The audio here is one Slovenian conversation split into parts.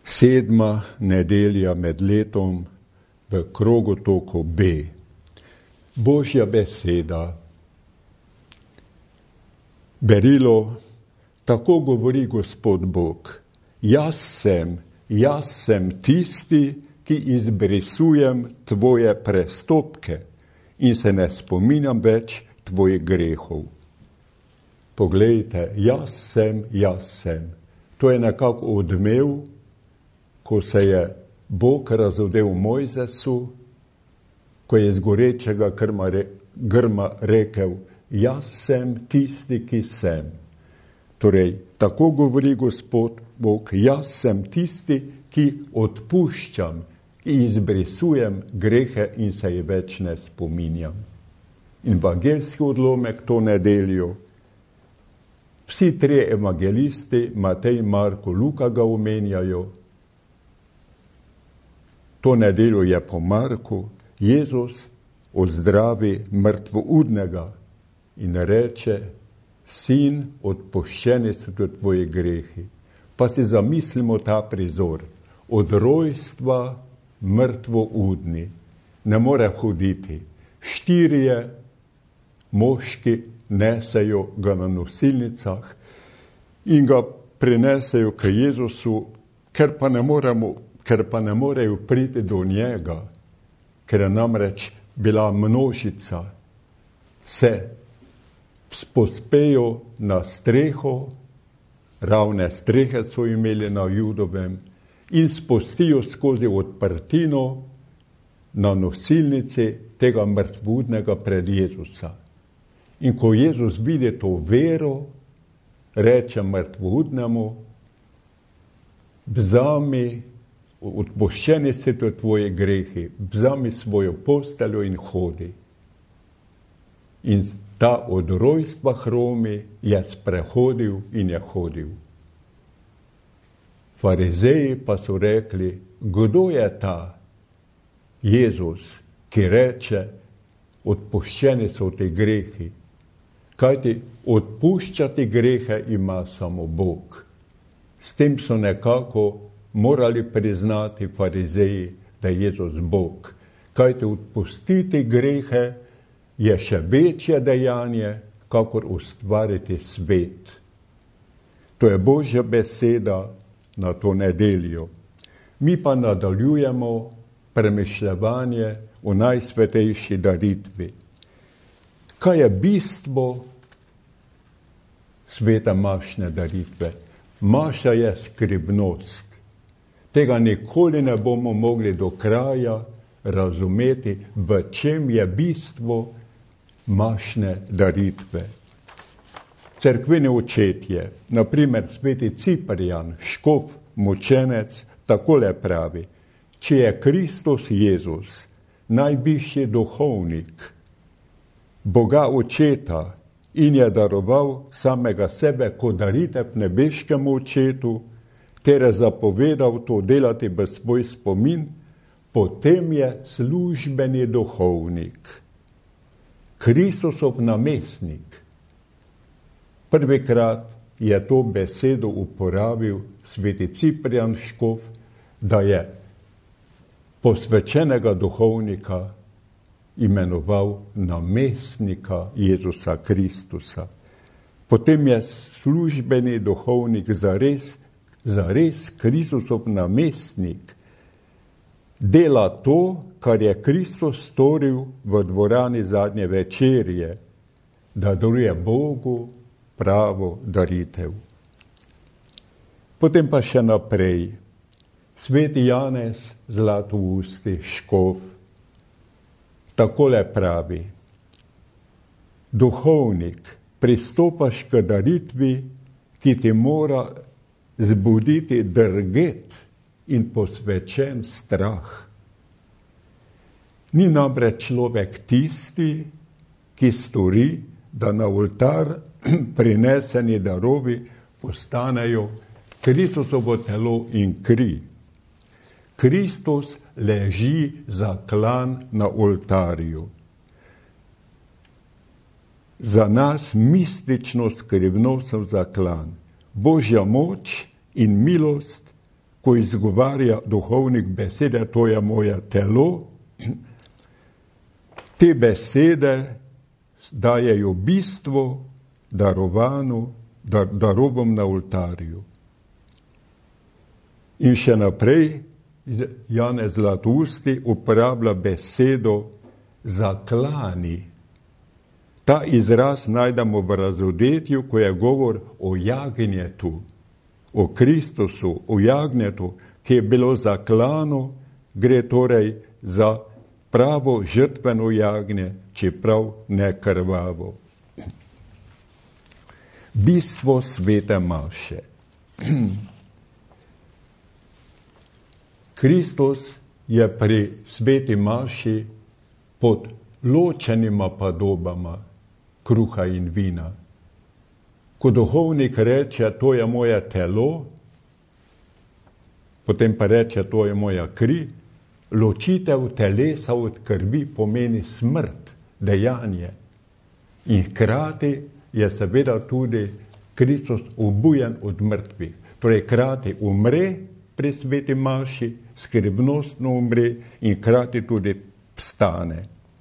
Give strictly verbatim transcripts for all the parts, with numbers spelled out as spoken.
Sedma nedelja med letom v krogotoku B. Božja beseda. Berilo, tako govori Gospod Bog. Jaz sem, jaz sem tisti, ki izbrisujem tvoje prestopke in se ne spominjam več tvojih grehov. Poglejte, jaz sem, jaz sem. To je nekako odmev, ko se je Bog razodel Mojzesu, ko je iz gorečega grma, grma rekel, jaz sem tisti, ki sem. Torej, tako govori Gospod Bog, jaz sem tisti, ki odpuščam, ki izbrisujem grehe in se jih več ne spominjam. Evangeljski odlomek to nedeljo. Vsi trije evangelisti, Matej, Marko, Luka ga omenjajo. To nedeljo je po Marku, Jezus ozdravi mrtvoudnega in reče, sin, odpuščeni so tvoji grehi. Pa si zamislimo ta prizor. Od rojstva mrtvoudni, ne more hoditi. Štirje moški nesejo ga na nosilnicah in ga prinesejo k Jezusu, ker pa ne moremo, ker pa ne morejo priti do njega, ker je namreč bila množica, se pospejo na streho, ravne strehe so imeli na Judovem, in spustijo skozi odprtino na nosilnici tega mrtvoudnega pred Jezusa. In ko Jezus vidi to vero, reče mrtvoudnemu, vzami, odpuščeni si to tvoje grehi, vzami svojo posteljo in hodi. In ta od rojstva hromi je sprehodil in je hodil. Farizeji pa so rekli, kdo je ta Jezus, ki reče, odpuščeni so ti grehi. Kajti odpuščati grehe ima samo Bog. S tem so nekako morali priznati farizeji, da je Jezus Bog. Kajti odpustiti grehe je še večje dejanje, kakor ustvariti svet. To je Božja beseda na to nedeljo. Mi pa nadaljujemo premišljevanje o najsvetejši daritvi. Kaj je bistvo svete mašne daritve? Maša je skrivnost. Tega nikoli ne bomo mogli do kraja razumeti, v čem je bistvo mašne daritve. Cerkveni očetje, na primer sveti Ciprijan, škof, mučenec, takole pravi, če je Kristus Jezus, najvišji duhovnik, Boga Očeta in je daroval samega sebe kot daritev nebeškemu Očetu, ter je zapovedal to delati v svoj spomin, potem je službeni duhovnik. Kristusov namestnik. Prvikrat je to besedo uporabil sveti Ciprijan škof, da je posvečenega duhovnika imenoval namestnika Jezusa Kristusa. Potem je službeni duhovnik zares, zares Kristusov namestnik. Dela to, kar je Kristus storil v dvorani zadnje večerje, da daruje Bogu pravo daritev. Potem pa še naprej. Sveti Janez Zlatousti škof takole pravi, duhovnik, pristopaš k daritvi, ki ti mora zbuditi drget in posvečen strah. Ni namreč človek tisti, ki stori, da na oltar prineseni darovi postanejo Kristusovo telo in kri. Kristus leži zaklan na oltarju. Za nas mistično skrivnostno zaklan. Božja moč in milost ko izgovarja duhovnik besede, to je moje telo, te besede dajejo bistvo darovanu, dar, darovom na oltarju. In še naprej Janez Zlatusti uporablja besedo zaklani. Ta izraz najdemo v razodetju, ko je govor o jagnjetu, o Kristusu, o jagnjetu, ki je bilo zaklano, gre torej za pravo žrtveno jagnje, čeprav ne krvavo. Bistvo svete maše. Kristus je pri sveti maši pod ločenima podobama kruha in vina. Ko duhovnik reče, to je moje telo, potem pa reče, to je moja kri, ločitev telesa od krvi pomeni smrt, dejanje. In hkrati je seveda tudi Kristus obujen od mrtvih. Torej, hkrati umre pri sveti maši, skrivnostno umre in hkrati tudi vstane.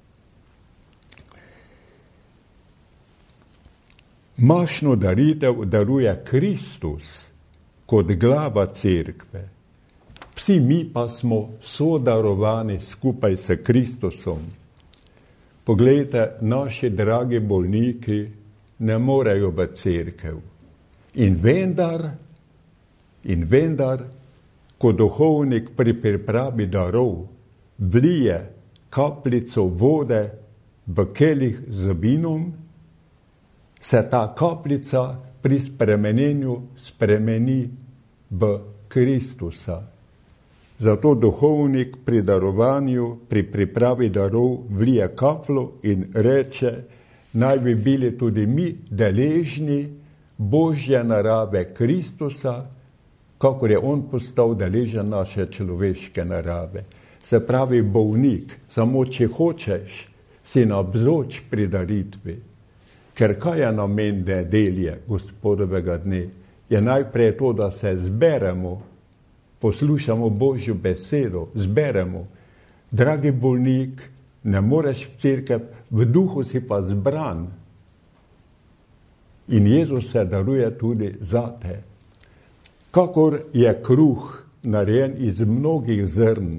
Mašno daritev daruje Kristus kot glava cerkve. Vsi mi pa smo sodarovani skupaj s Kristusom. Poglejte, naši dragi bolniki ne morejo v cerkev. In vendar, in vendar, ko duhovnik pri pripravi darov vlije kapljico vode v kelih z vinom, se ta kapljica pri spremenjenju spremeni v Kristusa. Zato duhovnik pri darovanju, pri pripravi darov vlije kapljo in reče, naj bi bili tudi mi deležni Božje narave Kristusa, kakor je on postal deležen naše človeške narave. Se pravi, bolnik, samo če hočeš, si navzoč pri daritvi. Ker kaj je namen nedelje, Gospodovega dne? Je najprej to, da se zberemo, poslušamo Božjo besedo, zberemo. Dragi bolnik, ne moreš v cerkev, v duhu si pa zbran. In Jezus se daruje tudi zate. Kakor je kruh narejen iz mnogih zrn,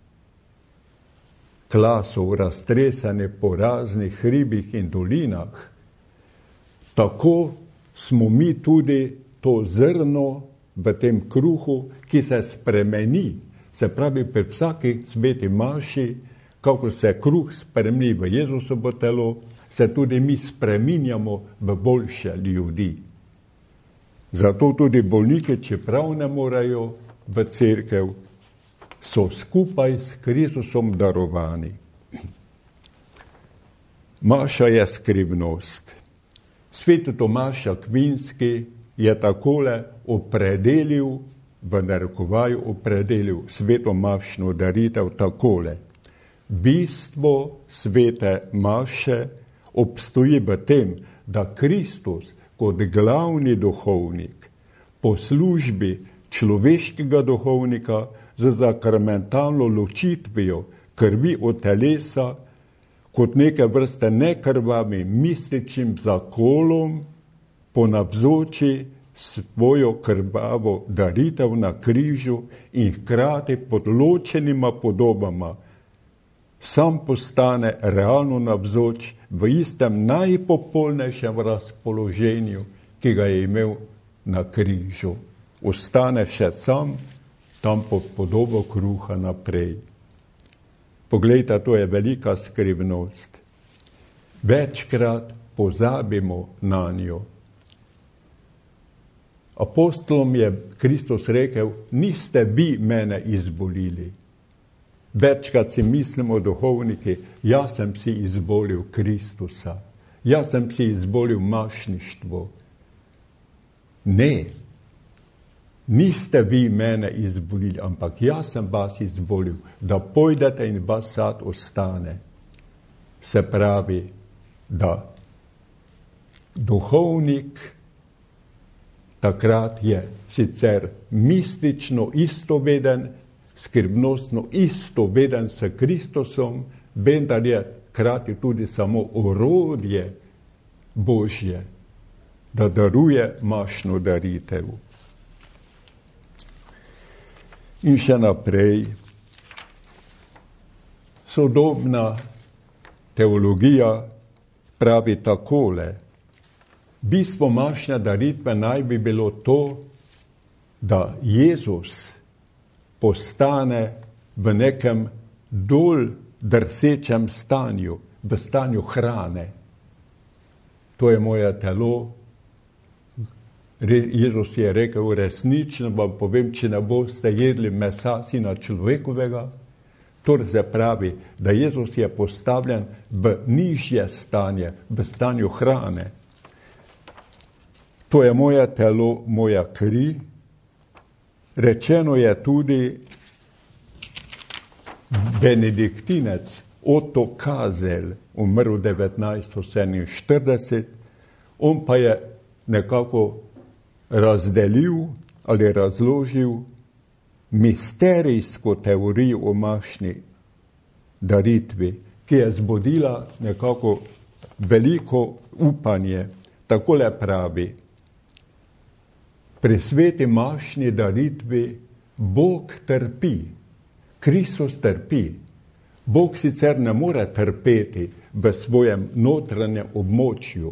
klasov raztresane po raznih hribih in dolinah, tako smo mi tudi to zrno v tem kruhu, ki se spremeni. Se pravi, pri vsaki sveti maši, kako se kruh spremeni v Jezusovo telo, se tudi mi spreminjamo v boljše ljudi. Zato tudi bolniki, čeprav ne morejo v cerkev, so skupaj s Kristusom darovani. Maša je skrivnost. Sveti Tomaž Akvinski je takole opredelil, v narekovaju opredelil sveto mašno daritev takole. Bistvo svete maše obstoji v tem, da Kristus kot glavni duhovnik po službi človeškega duhovnika z zakramentalno ločitvijo krvi od telesa kot neke vrste nekrvavim mističnim zakolom ponavzoči svojo krvavo daritev na križu in hkrati pod ločenima podobama sam postane realno navzoč v istem najpopolnejšem razpoloženju, ki ga je imel na križu. Ostane še sam tam pod podobo kruha naprej. Poglejte, to je velika skrivnost. Večkrat pozabimo na njo. Apostolom je Kristus rekel, niste vi mene izvolili. Večkrat si mislimo duhovniki, jaz sem si izvolil Kristusa, jaz sem si izvolil mašništvo. Ne, niste vi mene izvolili, ampak jaz sem vas izvolil, da pojdete in vas sad ostane. Se pravi, da duhovnik takrat je sicer mistično istoveden, skrbnostno istoveden s Kristusom, vendar je hkrati tudi samo orodje Božje, da daruje mašno daritev. In še naprej, sodobna teologija pravi takole: bistvo mašne daritve naj bi bilo to, da Jezus postane v nekem dol drsečem stanju, v stanju hrane. To je moje telo. Jezus je rekel, resnično vam povem, če ne boste jedli mesa sina človekovega. Torej se pravi, da Jezus je postavljen v nižje stanje, v stanju hrane. To je moje telo, moja kri. Rečeno je tudi benediktinec Otto Kazel, umrl devetnajststo sedeminštirideset, on pa je nekako razdelil ali razložil misterijsko teorijo o mašni daritvi, ki je zbudila nekako veliko upanje. Takole pravi: pri sveti mašni daritvi Bog trpi, Kristus trpi. Bog sicer ne more trpeti v svojem notranjem območju,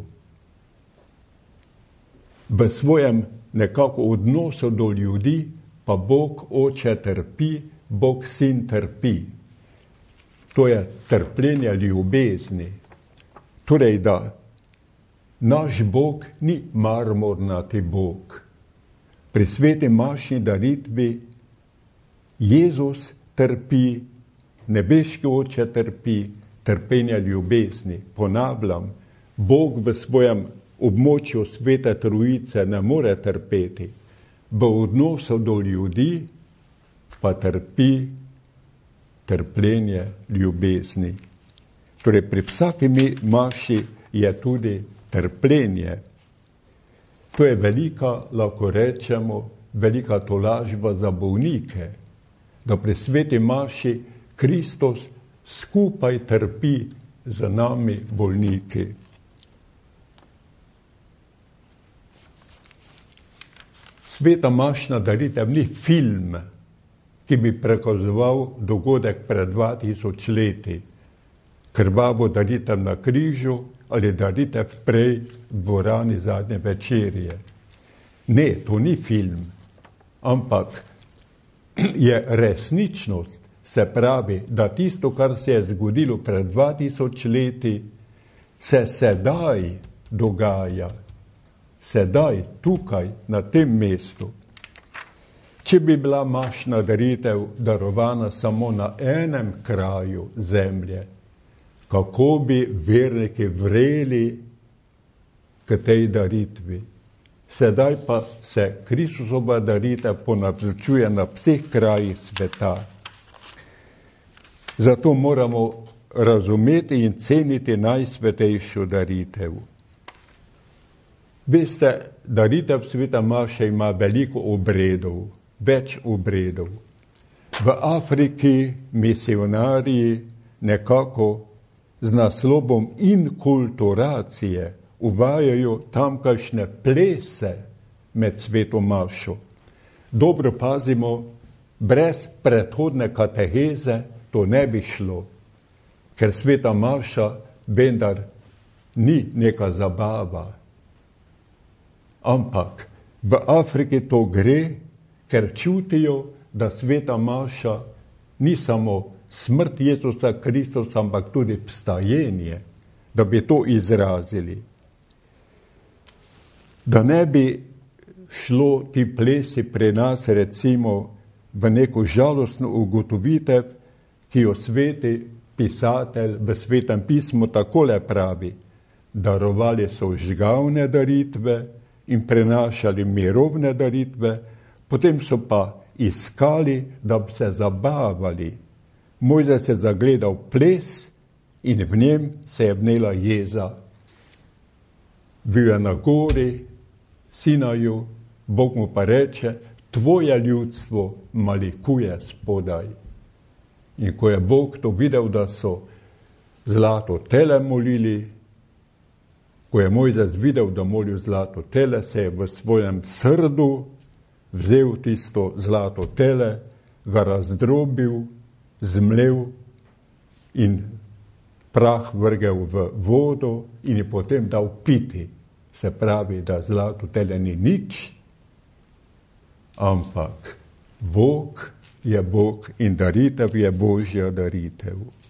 v svojem nekako odnosu do ljudi, pa Bog Oče trpi, Bog Sin trpi. To je trpljenje ljubezni. Torej, da naš Bog ni marmornati Bog. Pri sveti mašni daritvi Jezus trpi, nebeški Oče trpi, trpljenje ljubezni. Ponavljam, Bog v svojem območju svete trojice ne more trpeti, v odnosu do ljudi pa trpi trpljenje ljubezni. Torej, pri vsaki maši je tudi trpljenje. To je velika, lahko rečemo, velika tolažba za bolnike, da pri sveti maši Kristus skupaj trpi z nami bolniki. Sveta mašna daritev ni film, ki bi prikazoval dogodek pred dva tisoč leti, krvavo daritev na križu ali daritev prej v dvorani zadnje večerje. Ne, to ni film, ampak je resničnost, se pravi, da tisto, kar se je zgodilo pred dva tisoč leti, se sedaj dogaja. Sedaj, tukaj, na tem mestu. Če bi bila mašna daritev darovana samo na enem kraju zemlje, kako bi verniki vreli k tej daritvi. Sedaj pa se Kristusova daritev ponavzočuje na vseh krajih sveta. Zato moramo razumeti in ceniti najsvetejšo daritev. Veste, daritev sveta maše ima veliko obredov, več obredov. V Afriki misionarji nekako z naslovom inkulturacije uvajajo tamkajšnje plese med sveto mašo. Dobro pazimo, brez predhodne kateheze to ne bi šlo, ker sveta maša vendar ni neka zabava. Ampak v Afriki to gre, ker čutijo, da sveta maša ni samo smrt Jezusa Kristusa, ampak tudi vstajenje, da bi to izrazili. Da ne bi šlo ti plesi pri nas recimo v neko žalostno ugotovitev, ki jo sveti pisatelj v Svetem pismu takole pravi: darovali so žgavne daritve in prenašali mirovne daritve, potem so pa iskali, da bi se zabavali. Mojzes je zagledal ples in v njem se je vnela jeza. Bil je na gori, Sinaju, Bog mu pa reče, tvoje ljudstvo malikuje spodaj. In ko je Bog to videl, da so zlato tele molili, ko je Mojzes videl, da molijo zlato tele, se je v svojem srdu vzel tisto zlato tele, ga razdrobil, zmlel in prah vrgel v vodo in je potem dal piti. Se pravi, da zlato tele ni nič, ampak Bog je Bog in daritev je Božja daritev.